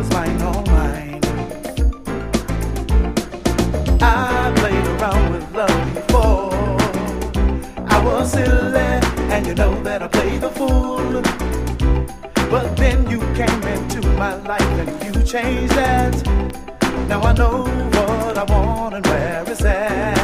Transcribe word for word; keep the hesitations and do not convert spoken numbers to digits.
was mine, all mine. I played around with love before. I was silly, and you know that I played the fool. But then you came into my life and you changed that. Now I know what I want and where it's at.